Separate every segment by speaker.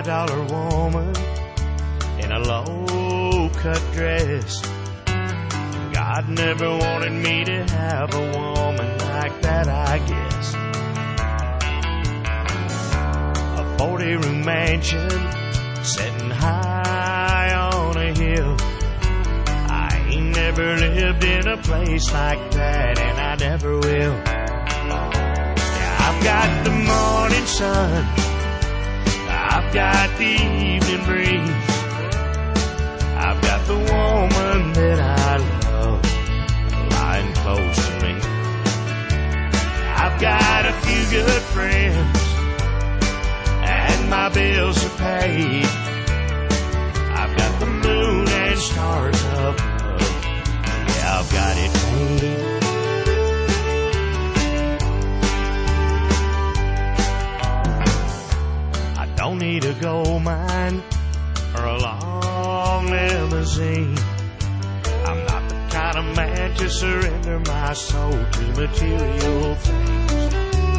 Speaker 1: high-dollar woman in a low-cut dress. God never wanted me to have a woman like that, I guess. A 40-room mansion sitting high on a hill. I ain't never lived in a place like that, and I never will. Yeah, I've got the morning sun, I've got the evening breeze, I've got the woman that I love lying close to me. I've got a few good friends, and my bills are paid. I've got the moon and stars up above. Yeah, I've got it made. I don't need a gold mine or a long limousine. I'm not the kind of man to surrender my soul to material things.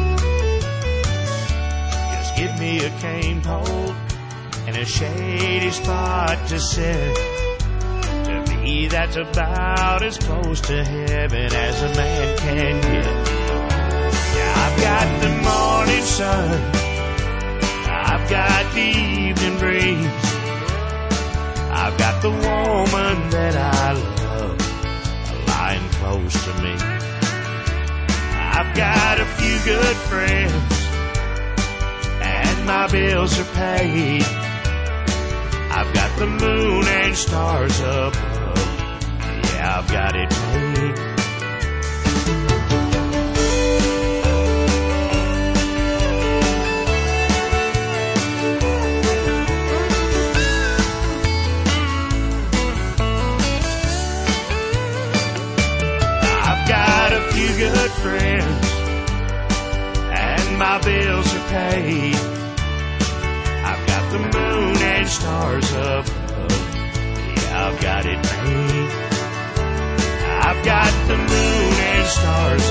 Speaker 1: Just give me a cane pole and a shady spot to sit. To me, that's about as close to heaven as a man can get. Yeah, I've got the morning sun, I've got the evening breeze, I've got the woman that I love lying close to me. I've got a few good friends, and my bills are paid. I've got the moon and stars up above. Yeah, I've got it made. I've got a few good friends, and my bills are paid. I've got the moon and stars up above. Yeah, I've got it made. I've got the moon and stars